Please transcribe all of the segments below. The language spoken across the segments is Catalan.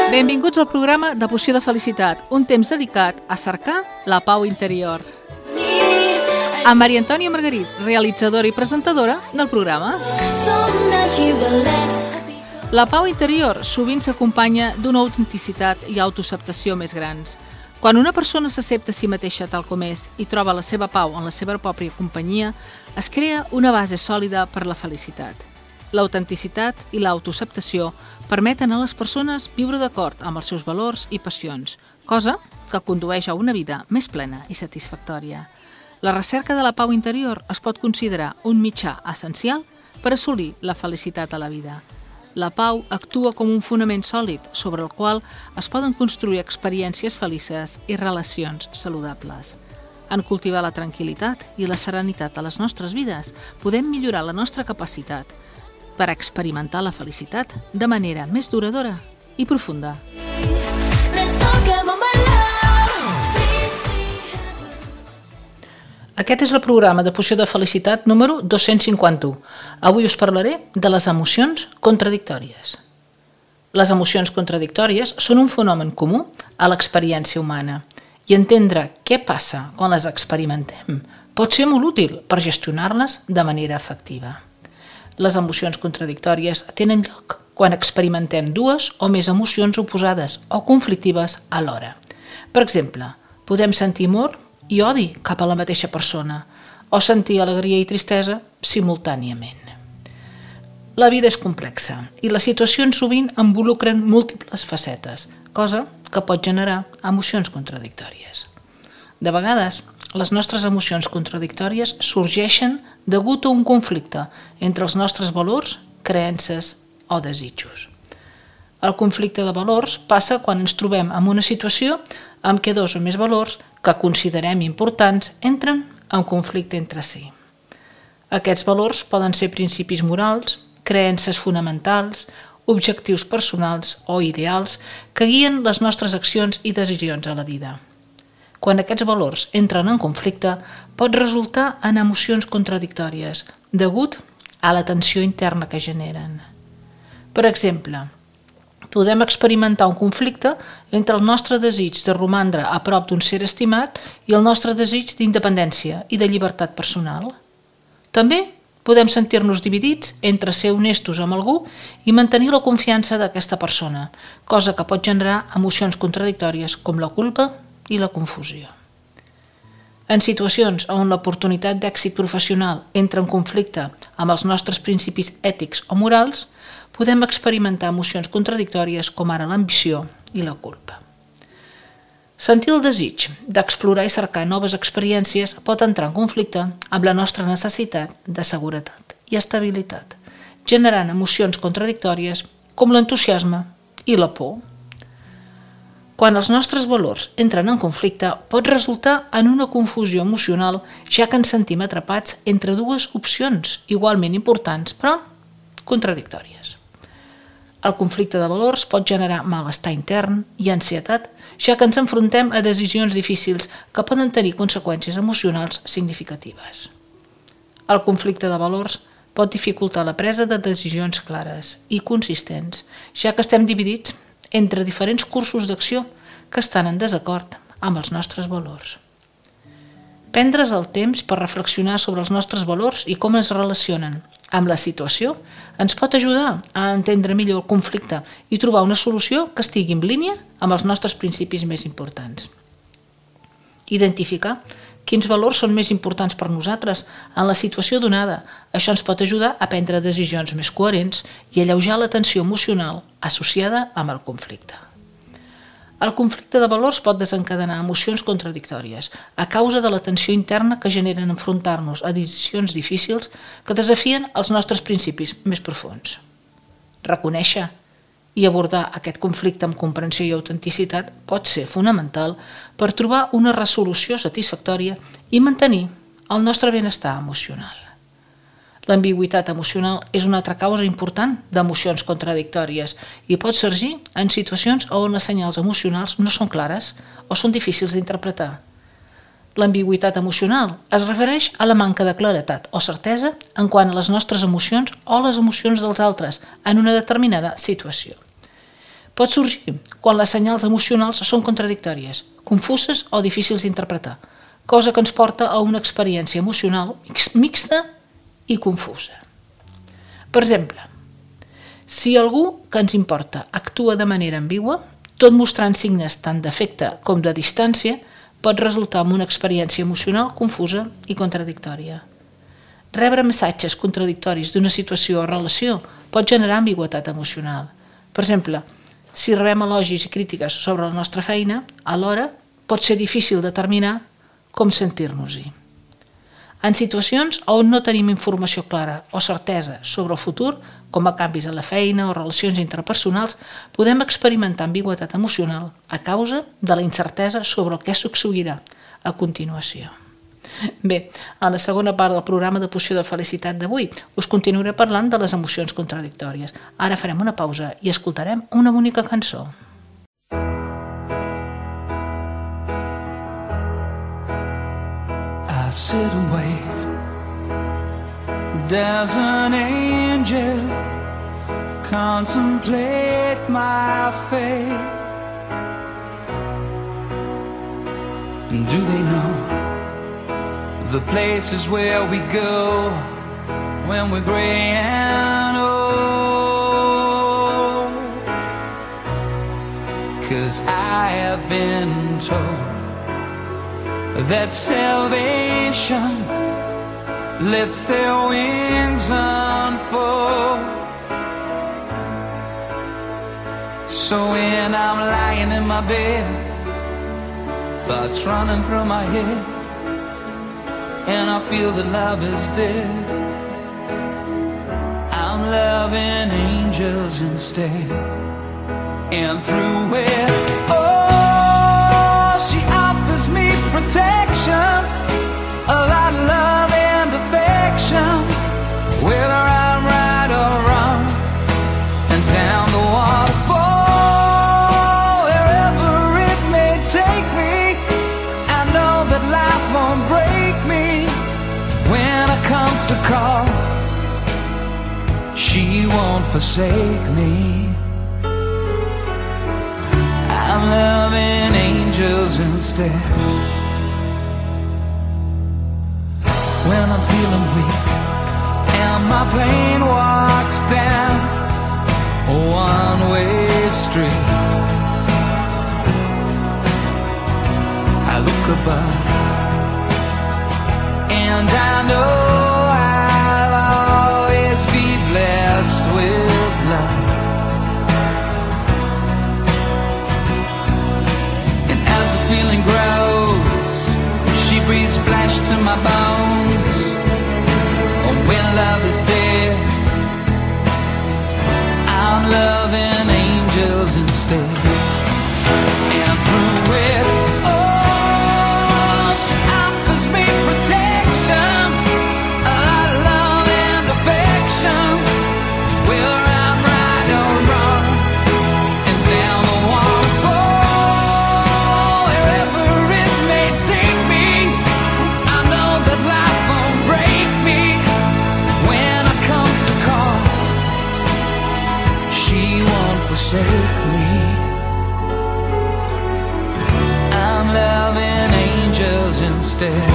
Benvinguts al programa de Poció de Felicitat, un temps dedicat a cercar la pau interior. Amb Maria Antònia Margarit, realitzadora i presentadora del programa. La pau interior sovint s'acompanya d'una autenticitat i autoacceptació més grans. Quan una persona s'accepta a si mateixa tal com és i troba la seva pau en la seva pròpia companyia, es crea una base sòlida per la felicitat. L'autenticitat i l'autoacceptació permeten a les persones viure d'acord amb els seus valors i passions, cosa que condueix a una vida més plena i satisfactòria. La recerca de la pau interior es pot considerar un mitjà essencial per assolir la felicitat a la vida. La pau actua com un fonament sòlid sobre el qual es poden construir experiències felices i relacions saludables. En cultivar la tranquil·litat i la serenitat a les nostres vides, podem millorar la nostra capacitat per experimentar la felicitat de manera més duradora i profunda. Aquest és el programa de Poció de Felicitat número 251. Avui us parlaré de les emocions contradictòries. Les emocions contradictòries són un fenomen comú a l'experiència humana i entendre què passa quan les experimentem pot ser molt útil per gestionar-les de manera efectiva. Les emocions contradictòries tenen lloc quan experimentem dues o més emocions oposades o conflictives alhora. Per exemple, podem sentir amor i odi cap a la mateixa persona o sentir alegria i tristesa simultàniament. La vida és complexa i les situacions sovint involucren múltiples facetes, cosa que pot generar emocions contradictòries. De vegades, les nostres emocions contradictòries sorgeixen degut a un conflicte entre els nostres valors, creences o desitjos. El conflicte de valors passa quan ens trobem en una situació en què dos o més valors que considerem importants entren en conflicte entre si. Aquests valors poden ser principis morals, creences fonamentals, objectius personals o ideals que guien les nostres accions i decisions a la vida. Quan aquests valors entren en conflicte, pot resultar en emocions contradictòries, degut a la tensió interna que generen. Per exemple, podem experimentar un conflicte entre el nostre desig de romandre a prop d'un ser estimat i el nostre desig d'independència i de llibertat personal. També podem sentir-nos dividits entre ser honestos amb algú i mantenir la confiança d'aquesta persona, cosa que pot generar emocions contradictòries com la culpa i la confusió. En situacions on l'oportunitat d'èxit professional entra en conflicte amb els nostres principis ètics o morals, podem experimentar emocions contradictòries com ara l'ambició i la culpa. Sentir el desig d'explorar i cercar noves experiències pot entrar en conflicte amb la nostra necessitat de seguretat i estabilitat, generant emocions contradictòries com l'entusiasme i la por. Quan els nostres valors entren en conflicte, pot resultar en una confusió emocional, ja que ens sentim atrapats entre dues opcions igualment importants, però contradictòries. El conflicte de valors pot generar malestar intern i ansietat, ja que ens enfrontem a decisions difícils que poden tenir conseqüències emocionals significatives. El conflicte de valors pot dificultar la presa de decisions clares i consistents, ja que estem dividits entre diferents cursos d'acció que estan en desacord amb els nostres valors. Prendre's el temps per reflexionar sobre els nostres valors i com es relacionen amb la situació ens pot ajudar a entendre millor el conflicte i trobar una solució que estigui en línia amb els nostres principis més importants. Identificar quins valors són més importants per nosaltres en la situació donada. Això ens pot ajudar a prendre decisions més coherents i alleujar la tensió emocional associada amb el conflicte. El conflicte de valors pot desencadenar emocions contradictòries a causa de la tensió interna que generen enfrontar-nos a decisions difícils que desafien els nostres principis més profunds. Reconèixer i abordar aquest conflicte amb comprensió i autenticitat pot ser fonamental per trobar una resolució satisfactòria i mantenir el nostre benestar emocional. L'ambigüitat emocional és una altra causa important d'emocions contradictòries i pot sorgir en situacions on les senyals emocionals no són clares o són difícils d'interpretar. L'ambigüitat emocional es refereix a la manca de claretat o certesa en quant a les nostres emocions o les emocions dels altres en una determinada situació. Pot sorgir quan les senyals emocionals són contradictòries, confuses o difícils d'interpretar, cosa que ens porta a una experiència emocional mixta i confusa. Per exemple, si algú que ens importa actua de manera ambigua, tot mostrant signes tant d'afecte com de distància, pot resultar en una experiència emocional confusa i contradictòria. Rebre missatges contradictoris d'una situació o relació pot generar ambigüitat emocional. Per exemple, si rebem elogis i crítiques sobre la nostra feina, alhora pot ser difícil determinar com sentir-nos-hi. En situacions on no tenim informació clara o certesa sobre el futur, com a canvis a la feina o relacions interpersonals, podem experimentar ambigüitat emocional a causa de la incertesa sobre el que succeirà a continuació. Bé, a la segona part del programa de Poció de Felicitat d'avui us continuaré parlant de les emocions contradictòries. Ara farem una pausa i escoltarem una bonica cançó. I sit and wait. Does an angel contemplate my fate? And do they know the places where we go when we're gray and old? 'Cause I have been told that salvation lets their wings unfold. So when I'm lying in my bed, thoughts running through my head, and I feel that love is dead, I'm loving angels instead. And through it, oh, she offers me protection, a lot of love and affection, whether I'm right or wrong, and down the waterfall, wherever it may take me, I know that life won't break me. When I come to call, she won't forsake me. I'm loving angels instead. When I'm feeling weak and my plane walks down a one-way street, I look above and I know I'll always be blessed with love. And as the feeling grows, she breathes flesh to my bones. And when love is dead, I'm loving angels instead. And through it, oh, she offers me protection, a lot of love and affection, whether I'm right or wrong, and down the waterfall, wherever it may take me, I know that life won't break me. When I come to call, she won't forsake me. I'm loving angels instead.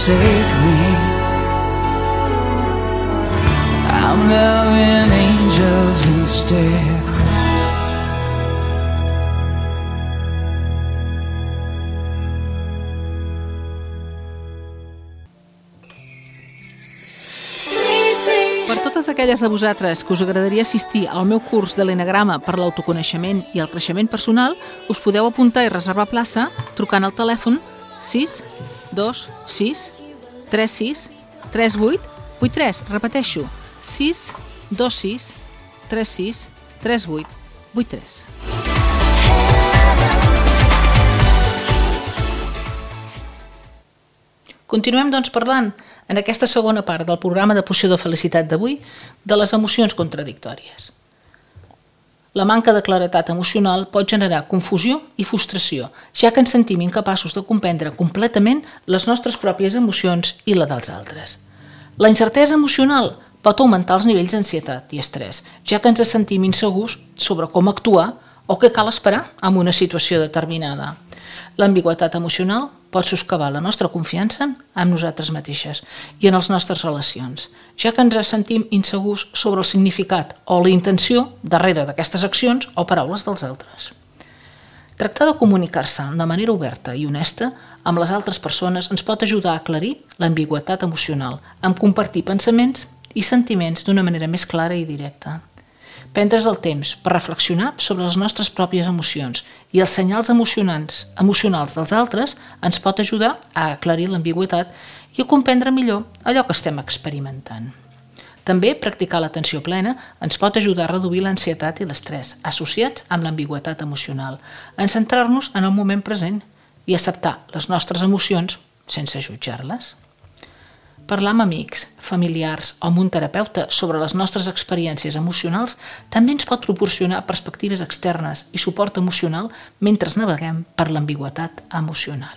forsake me. I'm loving angels instead. Per totes aquelles de vosaltres que us agradaria assistir al meu curs de l'Enegrama per l'autoconeixement i el creixement personal, us podeu apuntar i reservar plaça trucant al telèfon 626 36 38 83. Repeteixo, 626 36 38 83. Continuem, doncs, parlant en aquesta segona part del programa de Poció de Felicitat d'avui de les emocions contradictòries. La manca de claretat emocional pot generar confusió i frustració, ja que ens sentim incapaços de comprendre completament les nostres pròpies emocions i la dels altres. La incertesa emocional pot augmentar els nivells d'ansietat i estrès, ja que ens sentim insegurs sobre com actuar o què cal esperar en una situació determinada. L'ambigüitat emocional pot soscavar la nostra confiança en nosaltres mateixes i en les nostres relacions, ja que ens sentim insegurs sobre el significat o la intenció darrere d'aquestes accions o paraules dels altres. Tractar de comunicar-se de manera oberta i honesta amb les altres persones ens pot ajudar a aclarir l'ambigüitat emocional, amb compartir pensaments i sentiments d'una manera més clara i directa. Prendre's el temps per reflexionar sobre les nostres pròpies emocions i els senyals emocionals dels altres ens pot ajudar a aclarir l'ambigüitat i a comprendre millor allò que estem experimentant. També practicar l'atenció plena ens pot ajudar a reduir l'ansietat i l'estrès associats amb l'ambigüitat emocional, en centrar-nos en el moment present i acceptar les nostres emocions sense jutjar-les. Parlar amb amics, familiars o amb un terapeuta sobre les nostres experiències emocionals també ens pot proporcionar perspectives externes i suport emocional mentre naveguem per l'ambigüitat emocional.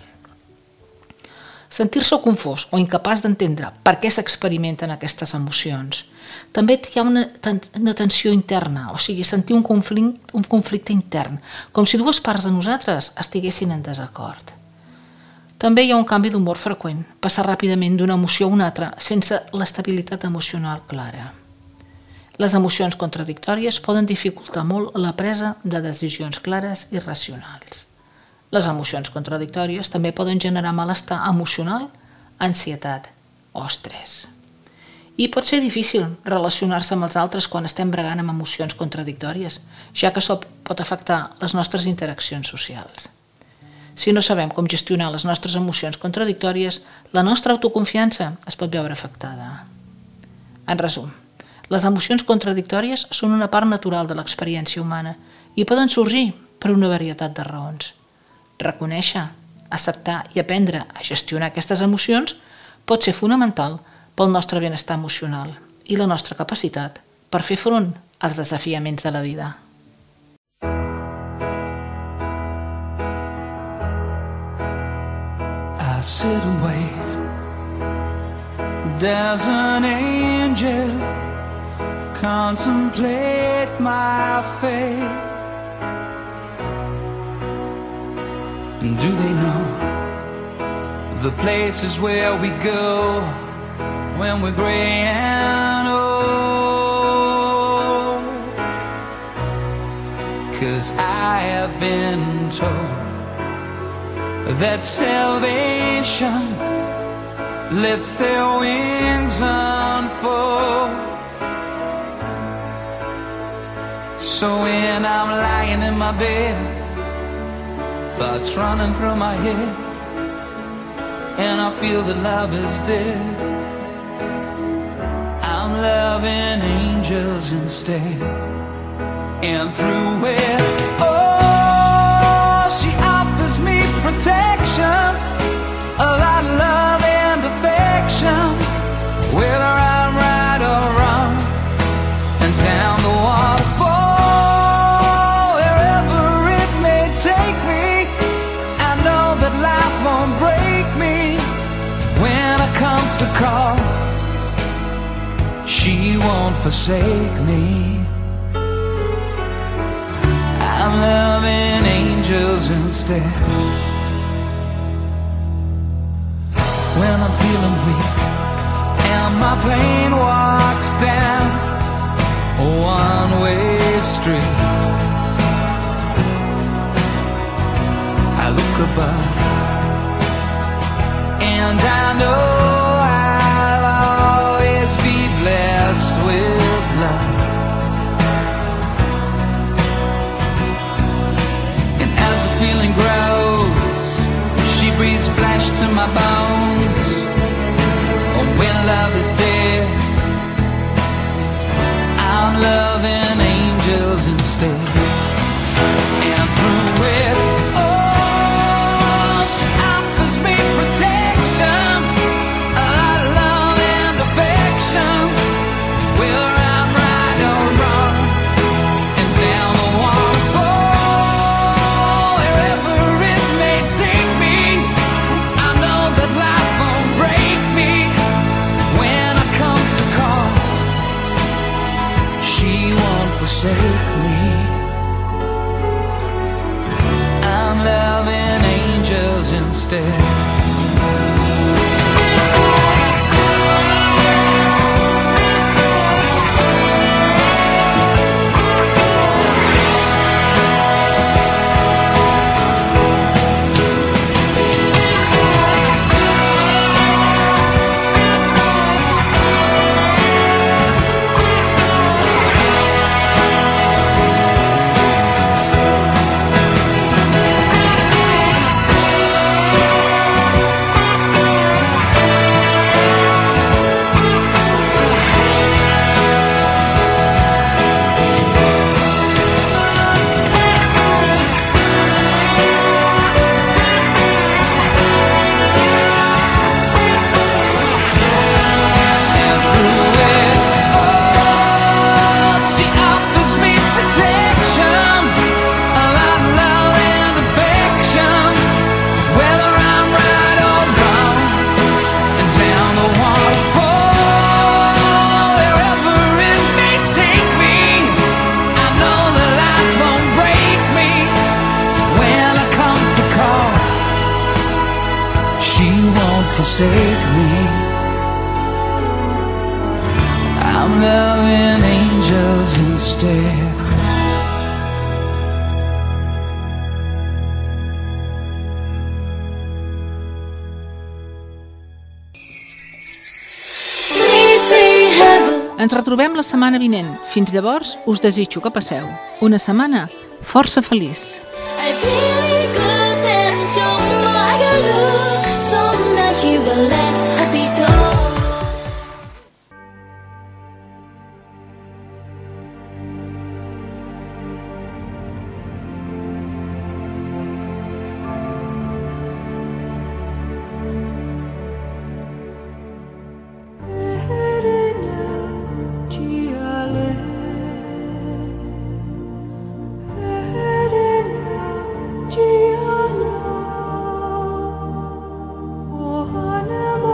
Sentir-se confós o incapaç d'entendre per què s'experimenten aquestes emocions. També hi ha una tensió interna, o sigui, sentir un conflicte intern, com si dues parts de nosaltres estiguessin en desacord. També hi ha un canvi d'humor freqüent, passar ràpidament d'una emoció a una altra sense l'estabilitat emocional clara. Les emocions contradictòries poden dificultar molt la presa de decisions clares i racionals. Les emocions contradictòries també poden generar malestar emocional, ansietat o estrès. I pot ser difícil relacionar-se amb els altres quan estem bregant amb emocions contradictòries, ja que això pot afectar les nostres interaccions socials. Si no sabem com gestionar les nostres emocions contradictòries, la nostra autoconfiança es pot veure afectada. En resum, les emocions contradictòries són una part natural de l'experiència humana i poden sorgir per una varietat de raons. Reconèixer, acceptar i aprendre a gestionar aquestes emocions pot ser fonamental pel nostre benestar emocional i la nostra capacitat per fer front als desafiaments de la vida. I sit and wait. Does an angel contemplate my fate? And do they know the places where we go when we're gray and old? 'Cause I have been told that salvation lets their wings unfold. So when I'm lying in my bed, thoughts running through my head, and I feel that love is dead, I'm loving angels instead. And through it, oh, she offers me protection, a lot of love and affection, whether I'm right or wrong, and down the waterfall, wherever it may take me, I know that life won't break me. When it comes to call, she won't forsake me. I'm loving angels instead. When I'm feeling my plane walks down a one-way street. I look above and I know I'll always be blessed with love. And as the feeling grows, she breathes flesh to my bones. Oh, when love is dead, I'm loving angels instead. And through it, oh, she offers me protection, a lot of love and affection, whether I'm right or wrong, and down the waterfall, wherever it may take me, I know that life won't break me when I come to call. She won't forsake me. I'm loving angels instead. Forsake me. I'm loving angels instead. Ens retrobem la setmana vinent. Fins llavors, us desitjo que passeu una setmana força feliç. Oh,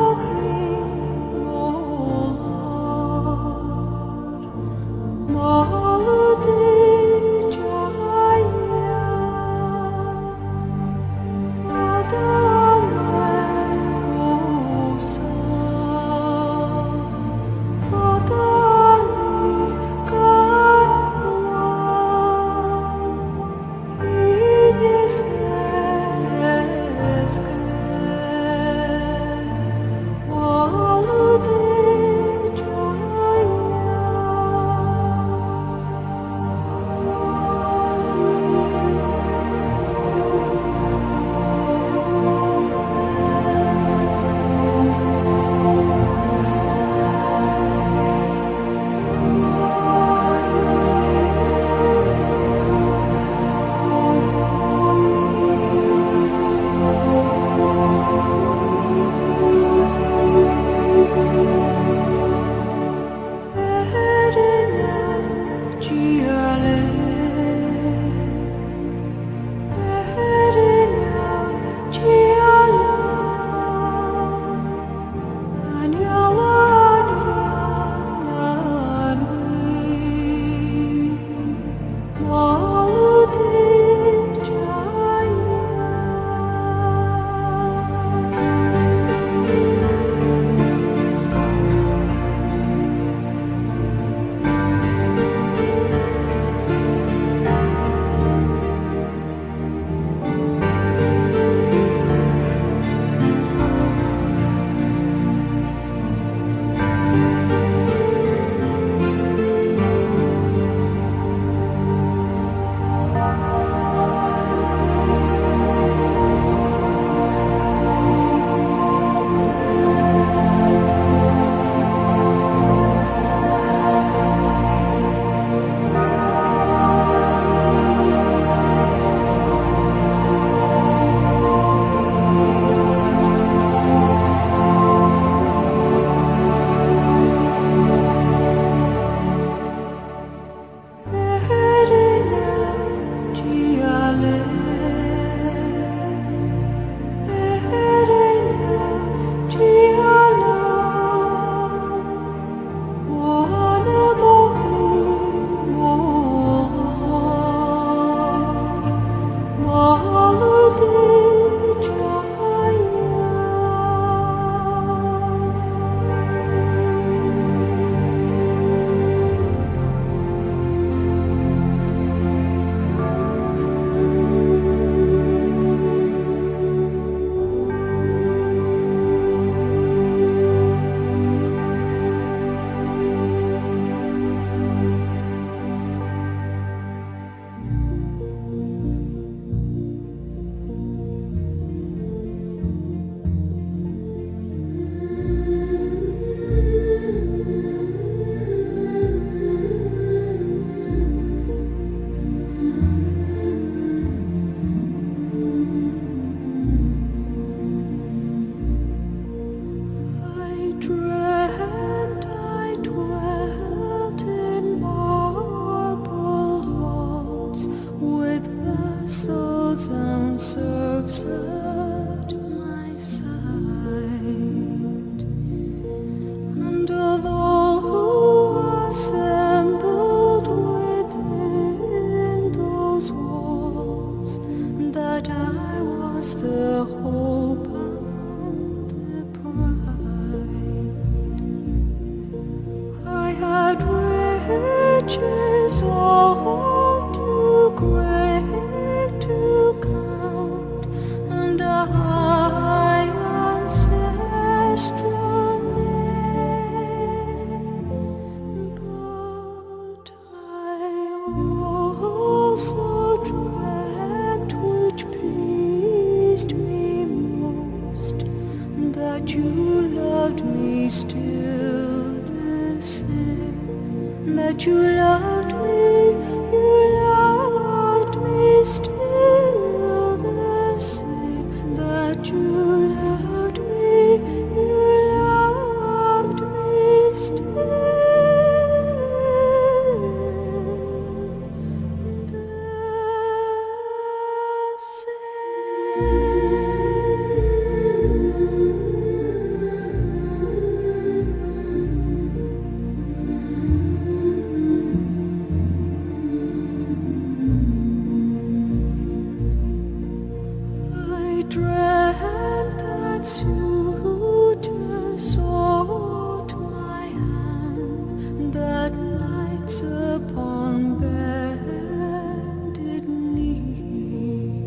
also dreamt, which pleased me most, that you loved me still the same, that you loved me still the same, that you loved me still. Dreamt that suitor sought my hand, that nights upon bended knee,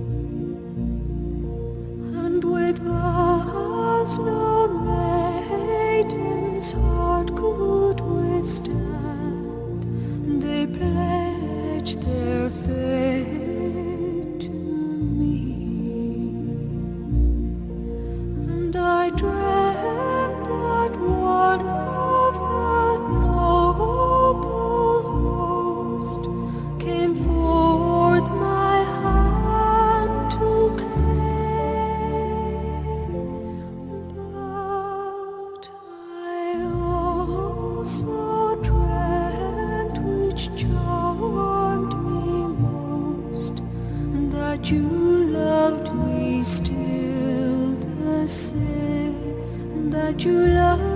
and with vows no maiden's heart could withstand, they pledged their fate to me. I dreamt that one of that noble host came forth my hand to claim, but I also dreamt, which charmed me most, that you loved me still the same, that you loved